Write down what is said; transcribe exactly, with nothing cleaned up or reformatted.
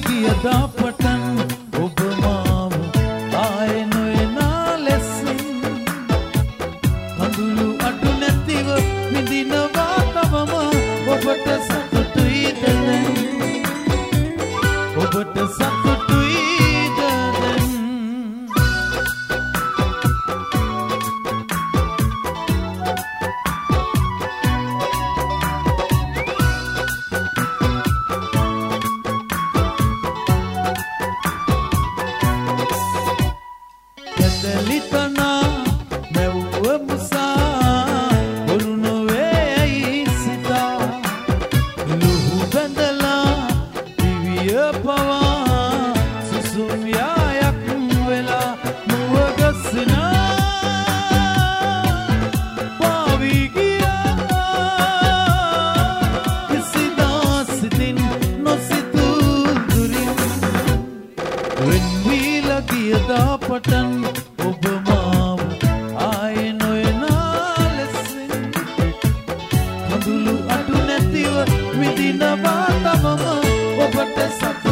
ගියදා පටන් ඔබ මාව ආයේ නොයනා ලෙසින් කඳුළු අඩු නැතිව විඳිනවා තවම ඔබට සතුටුයි දැන් ඔබට සතුටුයි දැන් කැදලිතනා නැව්ව මුසා බොරු නොවේයි සිතා ලුහු බැඳලා දිවිය පවා සුසුම් යායක් වෙලා මුවගස්සනා පාවී ගියා කිසිදා සිතින් නොසිතූ දුරින් වෙන්වීලා ගියදා පටන් ඔබ මාව ආයේ නොයනා ලෙසින් කඳුළු අඩු නැතිව විඳිනවා තවම ඔබට සතුටුයි